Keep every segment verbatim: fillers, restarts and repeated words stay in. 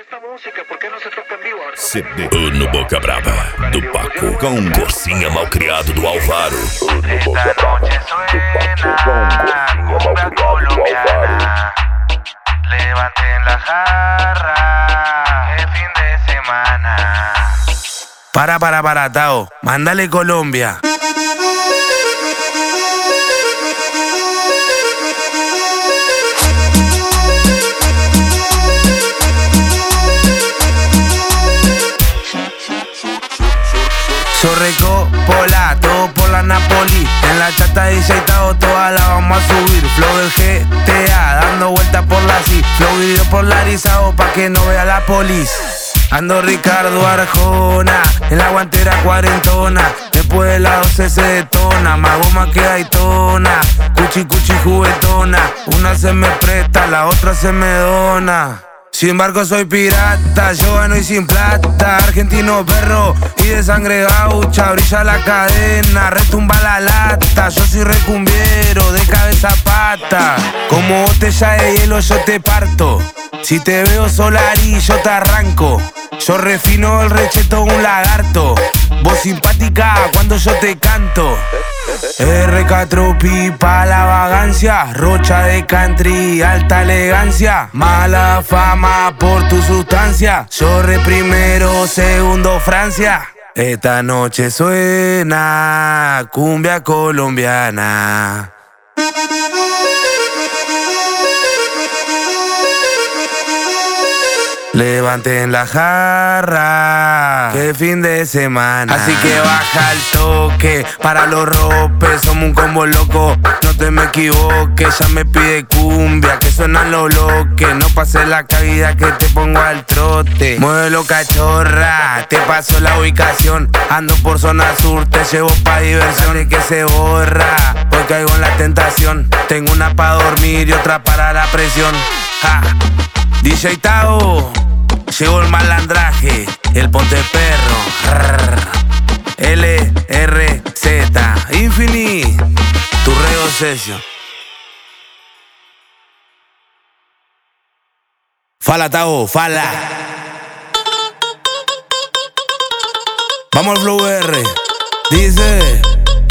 esta música, ¿por qué no se toca en vivo? C D no Boca Brava, do Paco, com um Gorsinha malcriado do Alvaro. Esta noche suena cumbia colombiana. Levanten la jarra, es fin de semana. Para, para, para, Tao, mándale Colombia. Sorreco, pola, todo por la Napoli. En la chata dice Tao, toda la vamos a subir. Flow del G T A, dando vueltas por la C. Flow video polarizado pa' que no vea la polis. Ando Ricardo Arjona, en la guantera cuarentona. Después de la doce se detona, más goma que Daytona. Cuchi cuchi juguetona, una se me presta, la otra se me dona. Sin barco soy pirata, yo gano y sin plata. Argentino perro y de sangre gaucha. Brilla la cadena, retumba la lata. Yo soy recumbiero, de cabeza a pata. Como botella de hielo yo te parto. Si te veo Solari yo te arranco. Yo refino el recheto un lagarto. Vos simpática cuando yo te canto. R cuatro pipa la vagancia. Rocha de country, alta elegancia. Mala fama por tu sustancia. Yo re primero, segundo Francia. Esta noche suena cumbia colombiana. Levanten la jarra, que fin de semana. Así que baja el toque, para los ropes, somos un combo loco. No te me equivoques, ya me pide cumbia, que suenan los bloques. No pases la cabida que te pongo al trote. Muévelo cachorra, te paso la ubicación. Ando por zona sur, te llevo pa' diversión. Y que se borra, hoy caigo en la tentación. Tengo una pa' dormir y otra para la presión. Ja. D J Tao, llegó el malandraje, el ponte perro. L R Z, Infini, tu reo session. Fala Tao, fala. Vamos al Flow R, dice.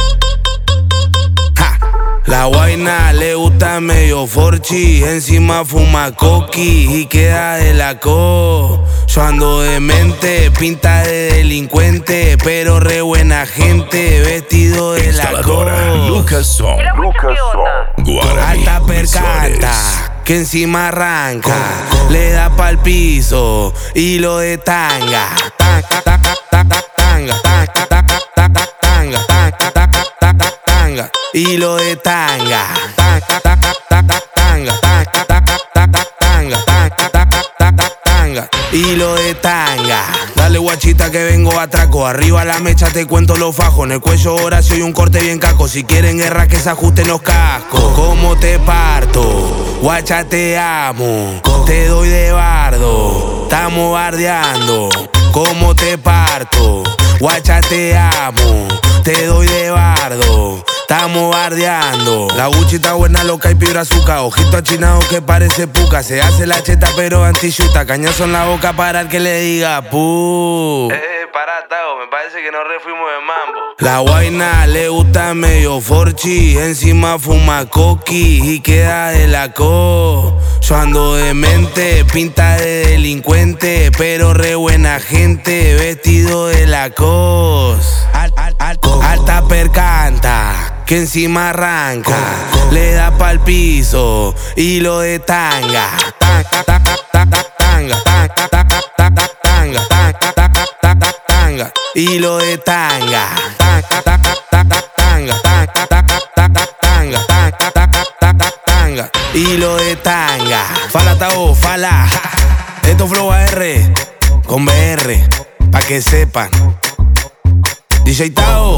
La guaina le gusta medio forchi, encima fuma coqui y queda de la co. Yo ando de mente, pinta de delincuente, pero re buena gente, vestido de la co. Lucas Son, Alta percanta, que encima arranca, le da pa'l piso y lo de tanga. Tanga, tanga, tanga, tanga, tanga, tanga, tanga, tanga, tanga, hilo de tanga, tanga, tanga, tanga, tanga, tanga, tanga, tanga, tanga, tanga, hilo de tanga. Dale guachita que vengo a atraco. Arriba la mecha te cuento los fajos. En el cuello Horacio y un corte bien caco. Si quieren guerra que se ajusten los cascos. ¿Cómo te parto? Guacha te amo. Te doy de bardo. Estamos bardeando. ¿Cómo te parto? Guacha te amo. Te doy de bardo. Estamos bardeando. La Gucci está buena, loca y pibra azúcar. Ojito achinado que parece puca. Se hace la cheta pero anti-chuta. Cañazo en la boca para el que le diga pu. Eh, para, Tao, me parece que nos refuimos de mambo. La guaina le gusta medio forchi, encima fuma coqui y queda de la co. Yo ando de mente, pinta de delincuente, pero re buena gente, vestido de la cos. Al, al, al, alta percanta, que encima arranca, le da pa'l piso y lo de tanga. Tanga, tanga, tanga, tanga, tanga, tanga, tanga, tanga, tanga, tanga, tanga, hilo de tanga. Tanga, tanga, tanga, tanga, tanga, tanga, tanga, tanga, tanga, tanga, tanga, hilo de tanga. Fala Tao, fala. Esto Flow A R con B R, pa' que sepan. D J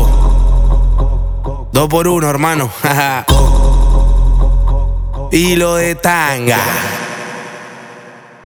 Tao, dos por uno, hermano. Hilo de tanga.